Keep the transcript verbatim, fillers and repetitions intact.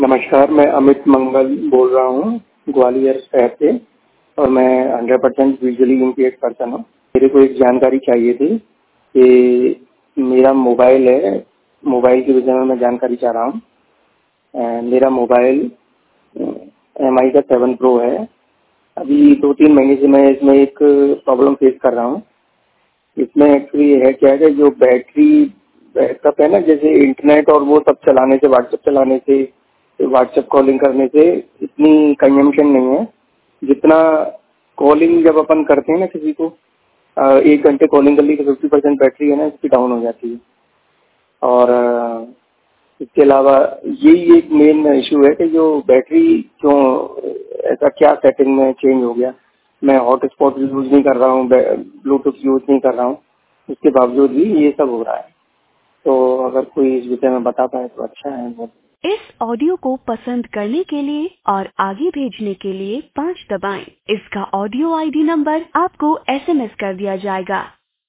नमस्कार, मैं अमित मंगल बोल रहा हूँ ग्वालियर शहर से और मैं hundred percent visually impaired person हूँ। मेरे को एक जानकारी चाहिए थी कि मेरा मोबाइल है, मोबाइल के विषय में मैं जानकारी चाह रहा हूँ। मेरा मोबाइल एम आई का सेवन प्रो है। अभी दो तीन महीने से मैं इसमें एक प्रॉब्लम फेस कर रहा हूँ। इसमें एक्चुअली है क्या है कि जो बैटरी बैकअप है ना, जैसे इंटरनेट और वो सब चलाने से, व्हाट्सएप चलाने से, व्हाट्सएप कॉलिंग करने से इतनी कंजम्पशन नहीं है जितना कॉलिंग जब अपन करते हैं ना किसी को, अ, एक घंटे कॉलिंग कर ली तो फिफ्टी परसेंट बैटरी है ना इसकी डाउन हो जाती है। और अ, इसके अलावा यही एक मेन इशू है कि जो बैटरी क्यों ऐसा क्या सेटिंग में चेंज हो गया। मैं हॉटस्पॉट यूज नहीं कर रहा हूँ, ब्लूटूथ यूज नहीं कर रहा हूँ, उसके बावजूद भी ये सब हो रहा है। तो अगर कोई इस विषय में बता पाए तो अच्छा है बहुत। इस ऑडियो को पसंद करने के लिए और आगे भेजने के लिए पाँच दबाएं। इसका ऑडियो आईडी नंबर आपको एसएमएस कर दिया जाएगा।